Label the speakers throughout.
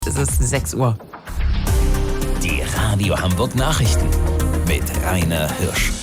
Speaker 1: Es ist 6 Uhr.
Speaker 2: Die Radio Hamburg Nachrichten mit Rainer Hirsch.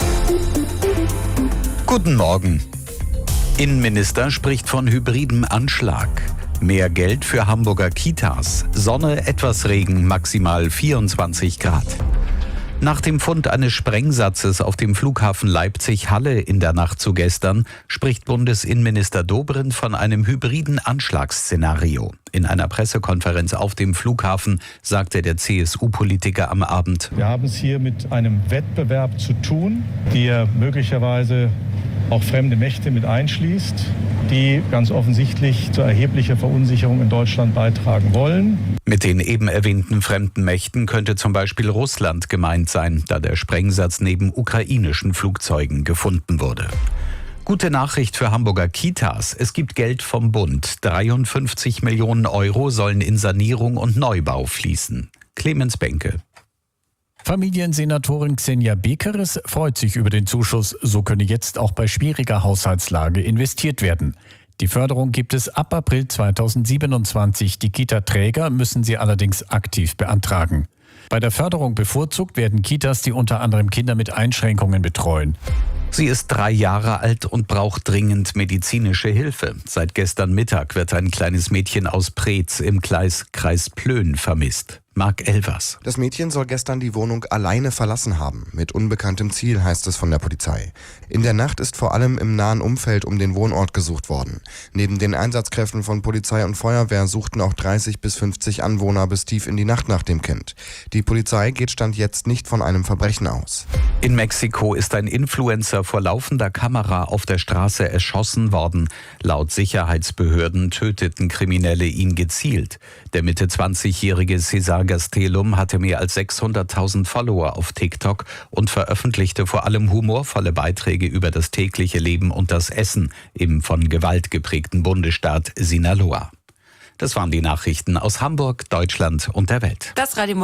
Speaker 3: Guten Morgen. Innenminister spricht von hybridem Anschlag. Mehr Geld für Hamburger Kitas. Sonne, etwas Regen, maximal 24 Grad. Nach dem Fund eines Sprengsatzes auf dem Flughafen Leipzig-Halle in der Nacht zu gestern spricht Bundesinnenminister Dobrindt von einem hybriden Anschlagsszenario. In einer Pressekonferenz auf dem Flughafen sagte der CSU-Politiker am Abend:
Speaker 4: Wir haben es hier mit einem Wettbewerb zu tun, der möglicherweise auch fremde Mächte mit einschließt, die ganz offensichtlich zu erheblicher Verunsicherung in Deutschland beitragen wollen.
Speaker 3: Mit den eben erwähnten fremden Mächten könnte zum Beispiel Russland gemeint sein, da der Sprengsatz neben ukrainischen Flugzeugen gefunden wurde. Gute Nachricht für Hamburger Kitas. Es gibt Geld vom Bund. 53 Millionen Euro sollen in Sanierung und Neubau fließen. Clemens Benke.
Speaker 5: Familiensenatorin Xenia Bekeres freut sich über den Zuschuss. So könne jetzt auch bei schwieriger Haushaltslage investiert werden. Die Förderung gibt es ab April 2027. Die Kita-Träger müssen sie allerdings aktiv beantragen. Bei der Förderung bevorzugt werden Kitas, die unter anderem Kinder mit Einschränkungen betreuen.
Speaker 3: Sie ist 3 Jahre alt und braucht dringend medizinische Hilfe. Seit gestern Mittag wird ein kleines Mädchen aus Preetz im Kreis Plön vermisst. Marc Elvers.
Speaker 6: Das Mädchen soll gestern die Wohnung alleine verlassen haben. Mit unbekanntem Ziel, heißt es von der Polizei. In der Nacht ist vor allem im nahen Umfeld um den Wohnort gesucht worden. Neben den Einsatzkräften von Polizei und Feuerwehr suchten auch 30 bis 50 Anwohner bis tief in die Nacht nach dem Kind. Die Polizei geht Stand jetzt nicht von einem Verbrechen aus.
Speaker 3: In Mexiko ist ein Influencer vor laufender Kamera auf der Straße erschossen worden. Laut Sicherheitsbehörden töteten Kriminelle ihn gezielt. Der Mitte 20-jährige Cesar Gastelum hatte mehr als 600.000 Follower auf TikTok und veröffentlichte vor allem humorvolle Beiträge über das tägliche Leben und das Essen im von Gewalt geprägten Bundesstaat Sinaloa. Das waren die Nachrichten aus Hamburg, Deutschland und der Welt.
Speaker 1: Das Radio